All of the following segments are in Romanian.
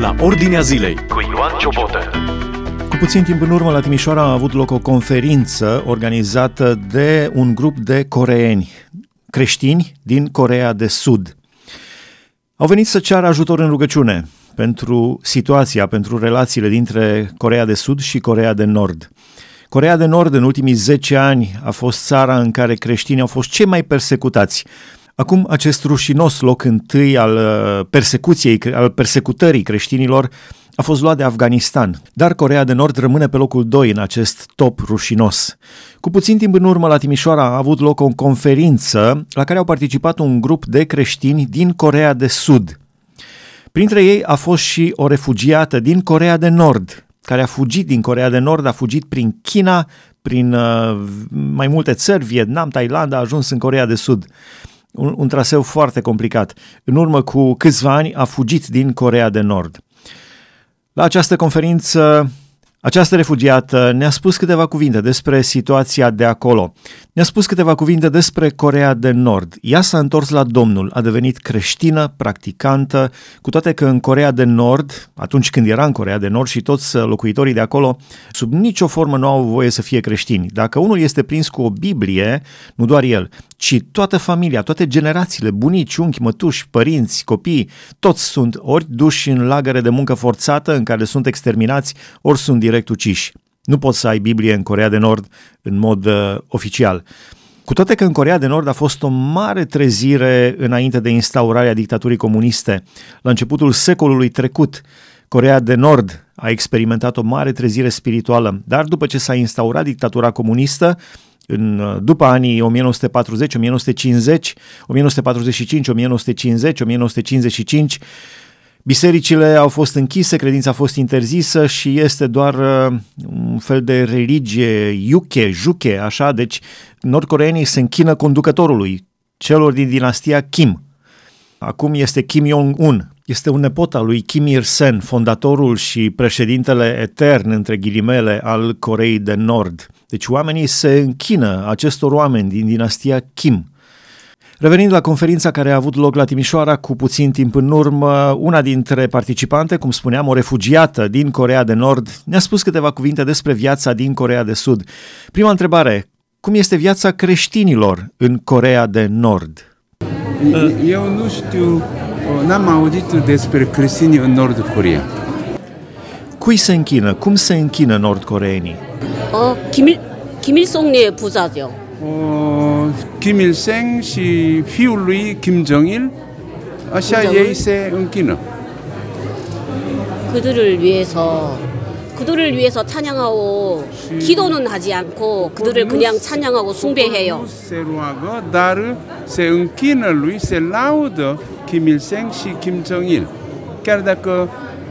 la Ordinea Zilei cu Ioan Ciobotă. Cu puțin timp în urmă, la Timișoara a avut loc o conferință organizată de un grup de coreeni, creștini din Coreea de Sud. Au venit să ceară ajutor în rugăciune pentru situația, pentru relațiile dintre Coreea de Sud și Coreea de Nord. Coreea de Nord în ultimii 10 ani a fost țara în care creștinii au fost cei mai persecutați. Acum acest rușinos loc întâi al persecutării creștinilor a fost luat de Afganistan, dar Coreea de Nord rămâne pe locul 2 în acest top rușinos. Cu puțin timp în urmă, la Timișoara a avut loc o conferință la care au participat un grup de creștini din Coreea de Sud. Printre ei a fost și o refugiată din Coreea de Nord, care a fugit din Coreea de Nord, a fugit prin China, prin mai multe țări, Vietnam, Thailanda, a ajuns în Coreea de Sud. Un traseu foarte complicat. În urmă cu câțiva ani a fugit din Coreea de Nord. La această conferință, această refugiată ne-a spus câteva cuvinte despre situația de acolo. Ne-a spus câteva cuvinte despre Coreea de Nord. Ea s-a întors la Domnul, a devenit creștină, practicantă, cu toate că în Coreea de Nord, atunci când era în Coreea de Nord și toți locuitorii de acolo, sub nicio formă nu au voie să fie creștini. Dacă unul este prins cu o Biblie, nu doar el, ci toată familia, toate generațiile, bunici, unchi, mătuși, părinți, copii, toți sunt ori duși în lagăre de muncă forțată în care sunt exterminați, ori sunt direct uciși. Nu poți să ai Biblie în Coreea de Nord în mod oficial. Cu toate că în Coreea de Nord a fost o mare trezire înainte de instaurarea dictaturii comuniste. La începutul secolului trecut, Coreea de Nord a experimentat o mare trezire spirituală, dar după ce s-a instaurat dictatura comunistă, după anii 1940, 1950, 1945, 1950, 1955, bisericile au fost închise, credința a fost interzisă și este doar un fel de religie juche, așa, deci nordcoreenii se închină conducătorului, celor din dinastia Kim. Acum este Kim Jong-un, este un nepot al lui Kim Il-sen, fondatorul și președintele etern, între ghilimele, al Coreei de Nord. Deci oamenii se închină acestor oameni din dinastia Kim. Revenind la conferința care a avut loc la Timișoara cu puțin timp în urmă, una dintre participante, cum spuneam, o refugiată din Coreea de Nord, ne-a spus câteva cuvinte despre viața din Coreea de Sud. Prima întrebare, cum este viața creștinilor în Coreea de Nord? Eu nu știu, n-am auzit despre creștini în Nord Coreea. Cui se închină? Cum se închină nordcoreenii? Kim Il-sung의 부자죠. Kim Il-seng și fiul lui Kim Jong-il, așa ei se închină. 그들을 위해서 찬양하고 기도는 하지 않고 그들을 그냥 찬양하고 숭배해요. Dar se închină lui, se laudă Kim Il-seng și Kim Jong-il, chiar dacă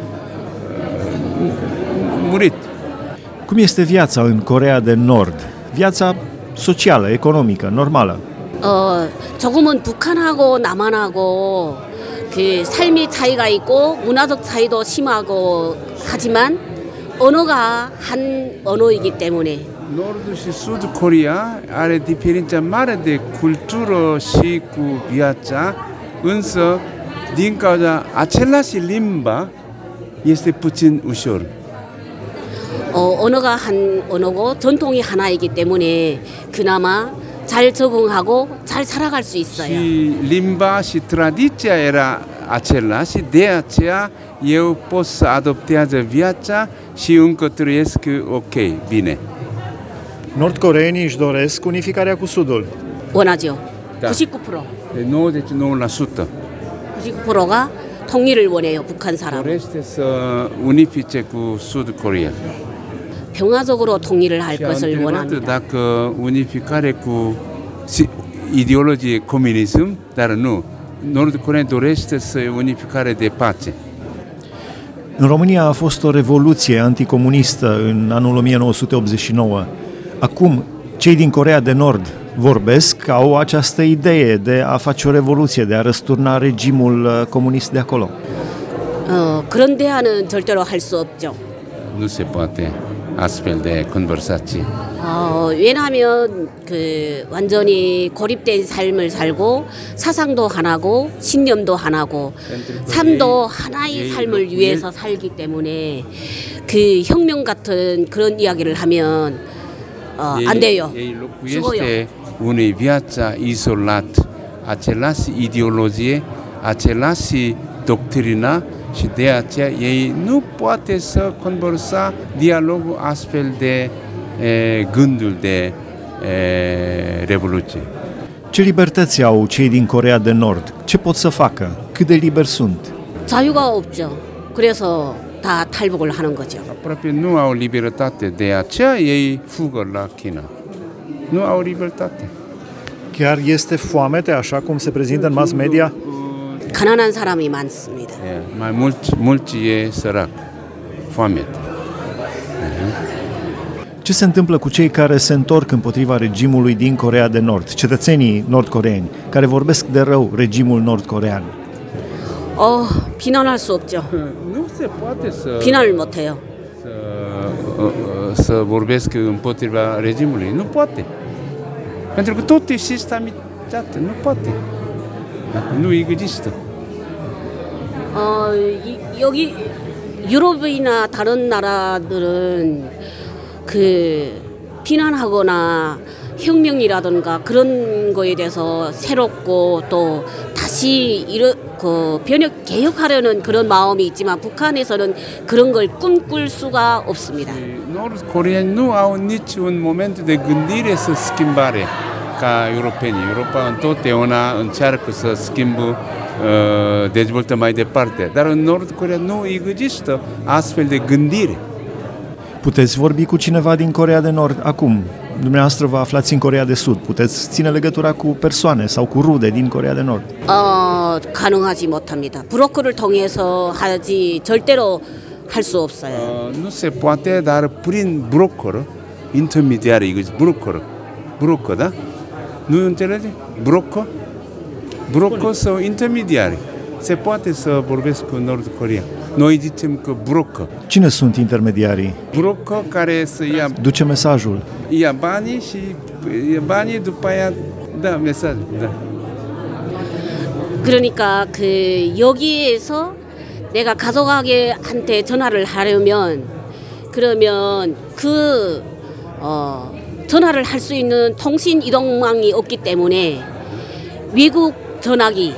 murit. Cum este viața în Coreea de Nord? Viața socială, economică, normală. 조금은 북한하고 남한하고 그 삶의 차이가 있고 문화적 차이도 심하고 하지만 언어가 한 언어이기 때문에 Nord și Sud Coreea are diferența mare de cultură și cu viața, însă din cauza același limba este puțin ușor. 언어가 한 언어고 전통이 하나이기 때문에 그나마 잘 적응하고 잘 살아갈 수 있어요. Și limba și tradiția era același, de aceea eu pot să adoptează viața și încă trăiesc ok, bine. Nordcoreenii își doresc unificarea cu Sudul. 원하죠. Da. 99%. 99%. 99%가 통일을 원해요. 북한 사람. Dorește să unifice cu Sud Coreea. 평화적으로 통일을 할 Și am 것을 întrebat 원합니다. dacă unificare cu ideologie comunism, dar nu. Nord Coreea dorește să unificare de pace. În România a fost o revoluție anticomunistă în anul 1989. Acum, cei din Coreea de Nord vorbesc, au această idee de a face o revoluție, de a răsturna regimul comunist de acolo. 그런 대안은 절대로 할 수 없죠. Nu se poate. aspel de conversații. 왜냐하면 그 완전히 고립된 삶을 살고 사상도 하나고 신념도 하나고 삶도 하나의 삶을 위해서 살기 때문에 그 혁명 같은 그런 이야기를 하면 안 돼요. 죽어요. Este unei viața izolat, același ideologie, același doctrina și de aceea ei nu poate să conversa dialogul astfel de gândul de revoluție. Ce libertăți au cei din Coreea de Nord? Ce pot să facă? Cât de liberi sunt? 자유가 없죠. 그래서 다 탈북을 하는 거죠. Aproape nu au libertate, de aceea ei fugă la China. Nu au libertate. Chiar este foamete, așa cum se prezintă în mass media? 가난한 사람이 많습니다. Mai mulți e sărac, foamete. Ce se întâmplă cu cei care se întorc împotriva regimului din Coreea de Nord, cetățenii nord-coreeni, care vorbesc de rău regimul nord-corean? 비난할 수 없죠. Nu se poate 비난을 못해요. să vorbesc împotriva regimului. Nu poate. Pentru că tot e sistemizat. Nu poate. Nu există. 여기 유럽이나 다른 나라들은 그 비난하거나 혁명이라든가 그런 거에 대해서 새롭고 또 다시 그 변혁 개혁하려는 그런 maum이 있지만 북한에서는 그런 걸 꿈꿀 수가 없습니다. Nord-coreeni nu au niciun moment de gândire să schimbare ca europenii. Europa întotdeauna încearcă să schimbă, dezvoltă mai departe. Dar în Nord-Coreea nu există astfel de gândire. Puteți vorbi cu cineva din Coreea de Nord acum? Dumneavoastră vă aflați în Coreea de Sud. Puteți ține legătura cu persoane sau cu rude din Coreea de Nord? 가능하지 못합니다. 브로커를 통해서 하지 절대로 할 수 없어요. Nu se poate, dar prin broker, intermediari, broker, da? Nu înțelege? Broker sau intermediari. Se poate să vorbesc cu Nord-Coreea. Noi zicem că broker. Cine sunt intermediarii? Broker care să Duce mesajul. ia banii și după aia da mesajul. Da. 그러니까 그 여기에서 내가 가족에게 전화를 하려면 그러면 그 전화를 할 수 있는 통신 이동망이 없기 때문에 외국 전화기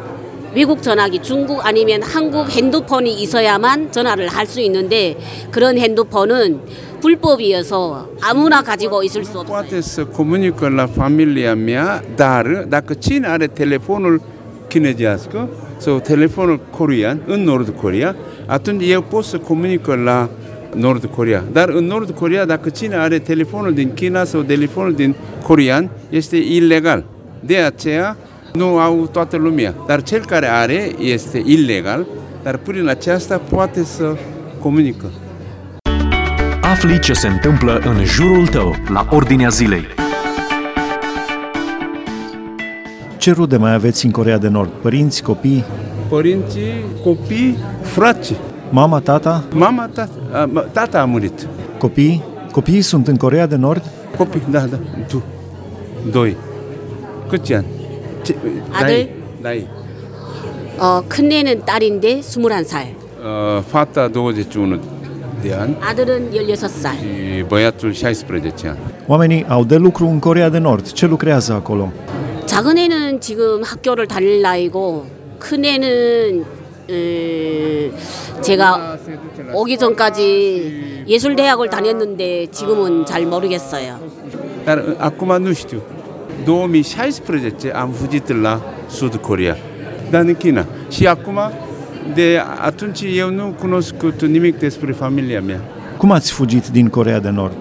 중국 아니면 한국 핸드폰이 있어야만 전화를 할 수 있는데 그런 핸드폰은 불법이어서 아무나 가지고 있을 수 없어요. Poate să comunică la familia mea, dar dacă cine are telefonul chinezească sau telefonul corean în Nord-Coreea, atunci eu pot să comunică la Nord-Coreea. Dar în Nord-Coreea, dacă cine are telefonul din China sau telefonul din corean, este ilegal. De aceea nu au toată lumea. Dar cel care are este ilegal, dar prin aceasta poate să comunică. Afli ce se întâmplă în jurul tău, la Ordinea Zilei. Ce rude mai aveți în Coreea de Nord? Părinți, copii? Părinții, copii, frați. Mama, tata? Mama, tata a murit. Copii? Copiii sunt în Coreea de Nord? Copii, da. Tu. 2. Câți ani? 아들? 나이. 큰애는 딸인데 21살. Fata 21 de ani 아들은 16살. și băiatul 16 ani. Oamenii au de lucru în Coreea de Nord. Ce lucrează acolo? 작은 애는 지금 학교를 다닐 나이고 큰 애는 제가 오기 전까지 예술대학을 다녔는데 지금은 잘 모르겠어요. Dar acum nu știu. 2016 am fugit la Sud Coreea, dar în China. Și acum, de atunci eu nu cunosc nimic despre familia mea. Cum ați fugit din Coreea de Nord?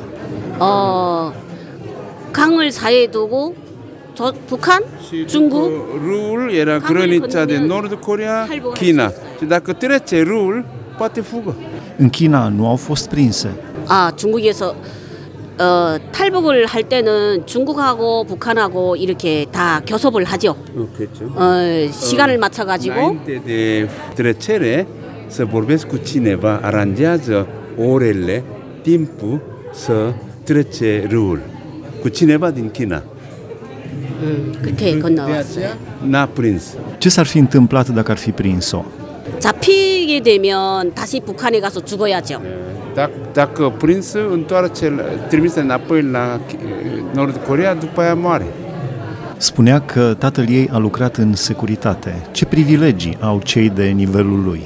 강을 사이에 두고 북한, 중국 Râul era granița de Nord Coreea, China. Și dacă trece râul, poate fugă. În China nu au fost prinse. 중국에서 탈북을 할 때는 중국하고 북한하고 이렇게 다 교섭을 하죠. 그렇죠. 시간을 맞춰가지고 înainte de trecere să vorbesc cu cineva, aranjează orele, timpul să trece râul cu cineva din China. 그렇게 건너왔어요. N-a prins. Ce s-ar fi întâmplat dacă ar fi prins-o? 잡히게 되면 다시 북한에 가서 죽어야죠. Dacă prins, trimise înapoi la Nord Coreea, după aia moare. Spunea că tatăl ei a lucrat în securitate. Ce privilegii au cei de nivelul lui?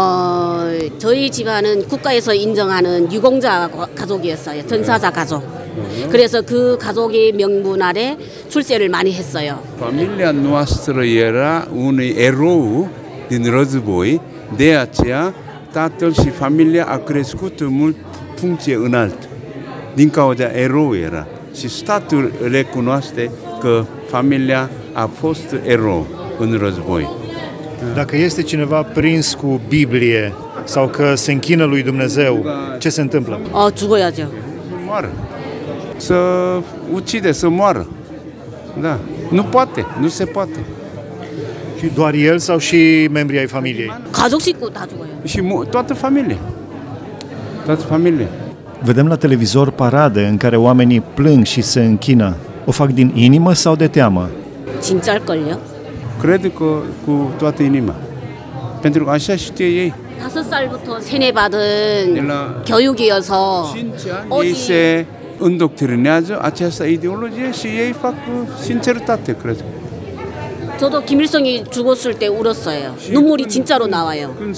저희 집안은 국가에서 인정하는 유공자 가족이었어요. 전사자 가족. 그래서 그 가족의 명분 아래 출세를 많이 했어요. Familia noastră era unui erou din război, de aceea tatăl și familia a crescut în mult funcție înaltă. Din cauza erou era. Și statul recunoaște că familia a fost erou în război. Dacă este cineva prins cu Biblie sau că se închină lui Dumnezeu, ce se întâmplă? 죽어야죠. Să moară. Să ucide, să moară. Da. Nu poate, nu se poate. Și doar el sau și membrii ai familiei? 가족 식구 다 죽어요. Și toată familia. Toată familia. Vedem la televizor parade în care oamenii plâng și se închină. O fac din inimă sau de teamă? 진짜일걸요? Cred că cu toată inima. Pentru că așa știe ei. 5살부터 세뇌받은 내가 교육이어서 Sincer, ei se îndoctrinează această ideologie și ei fac cu sinceritate, cred. 저도 김일성이 죽었을 때 울었어요. 눈물이 진짜로 나와요. Când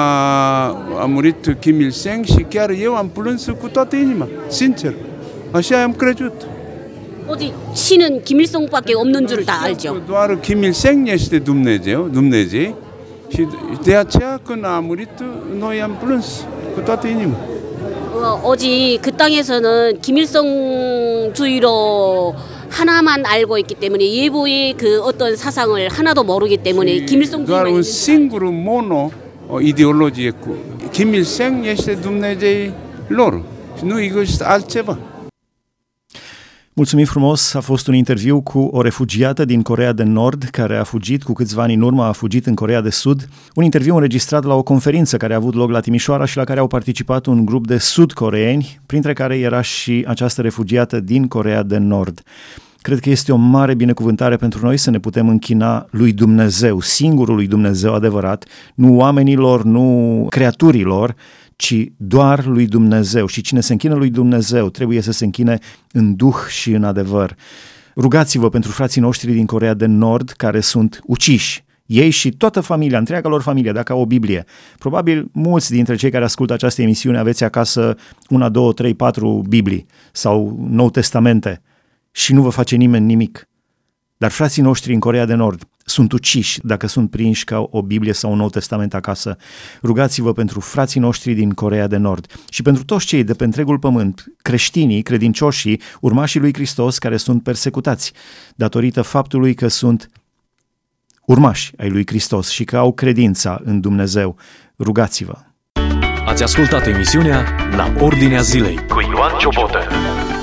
a murit Kim Il-sung și chiar eu am plâns cu toată inima, sincer. Așa am crezut. 오직 신은 김일성밖에 없는 줄 다 알죠. Doar Kim Il-sung este Dumnezeu și de aceea când a murit noi am plâns cu toată inima. 오직 그 땅에서는 김일성주의로 하나만 알고 있기 때문에 예보의 그 어떤 사상을 하나도 모르기 때문에 doar 김일성주의만 un 있는 singur ideologie cu Kim Il-sung este Dumnezeu lor și nu există altceva. Mulțumim frumos, a fost un interviu cu o refugiată din Coreea de Nord care a fugit cu câțiva ani în urmă, a fugit în Coreea de Sud. Un interviu înregistrat la o conferință care a avut loc la Timișoara și la care au participat un grup de sud-coreeni, printre care era și această refugiată din Coreea de Nord. Cred că este o mare binecuvântare pentru noi să ne putem închina lui Dumnezeu, singurului Dumnezeu adevărat, nu oamenilor, nu creaturilor, ci doar lui Dumnezeu. Și cine se închină lui Dumnezeu trebuie să se închine în duh și în adevăr. Rugați-vă pentru frații noștri din Coreea de Nord care sunt uciși. Ei și toată familia, întreaga lor familie, dacă au o Biblie. Probabil mulți dintre cei care ascultă această emisiune aveți acasă 1, 2, 3, 4 Biblii sau Nou Testamente și nu vă face nimeni nimic. Dar frații noștri în Coreea de Nord sunt uciși dacă sunt prinși ca o Biblie sau un Nou Testament acasă. Rugați-vă pentru frații noștri din Coreea de Nord și pentru toți cei de pe întregul pământ, creștinii, credincioșii, urmașii lui Hristos care sunt persecutați datorită faptului că sunt urmași ai lui Hristos și că au credința în Dumnezeu. Rugați-vă! Ați ascultat emisiunea La Ordinea Zilei cu Ioan Ciobotă.